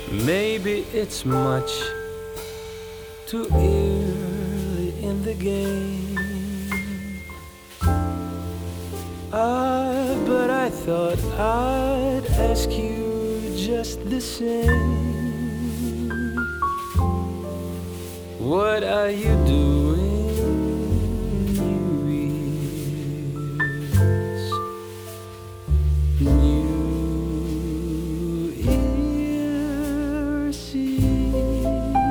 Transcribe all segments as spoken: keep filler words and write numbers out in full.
Maybe it's much too early in the game. Ah, but I thought I'd ask you just the same. What are you doing, New Year's? New Year's Eve.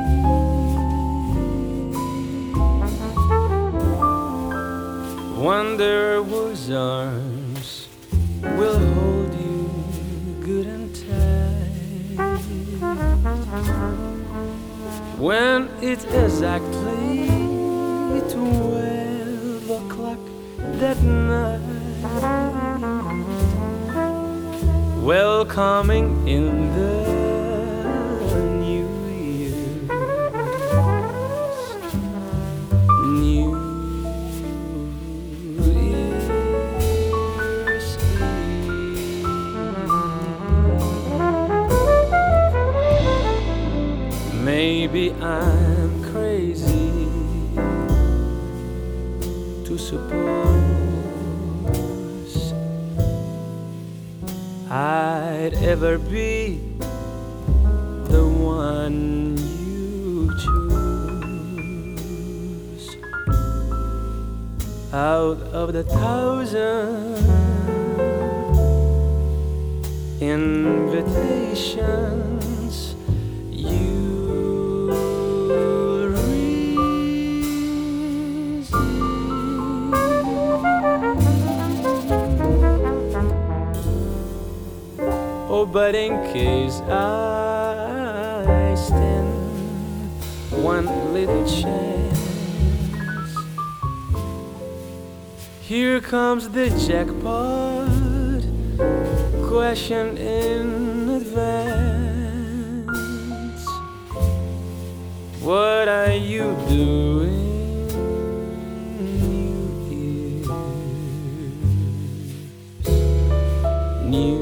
Wonder whose arms will hold you good and tight when it's exactly twelve o'clock that night. Welcoming in the new year, new year's Eve. Maybe I'm crazy to suppose I'd ever be the one you choose out of the thousand invitations you Oh, but in case I stand one little chance, here comes the jackpot question in advance. What are you doing, New Year's? New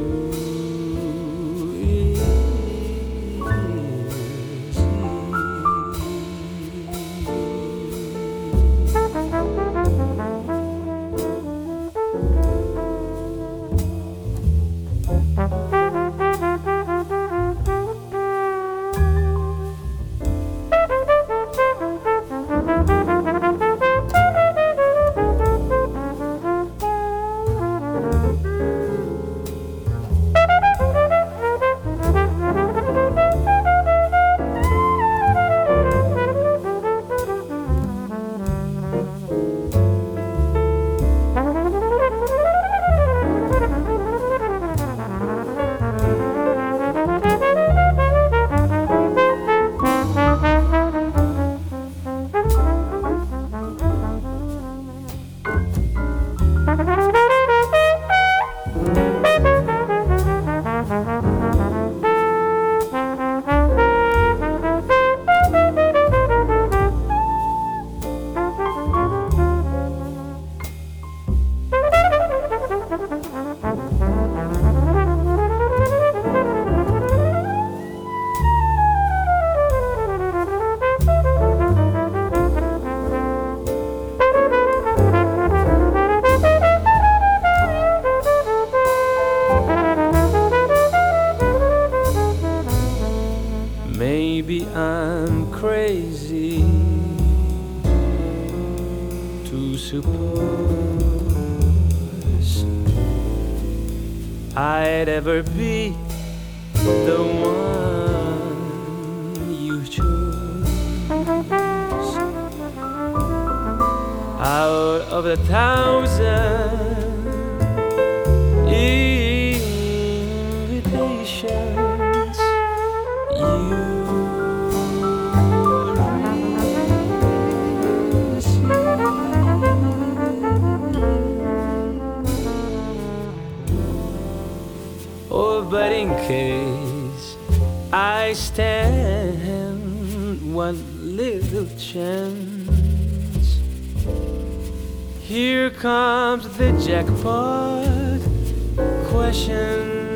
Maybe I'm crazy to suppose I'd ever be the one you choose out of the thousand invitations you Oh, but in case I stand one little chance, here comes the jackpot question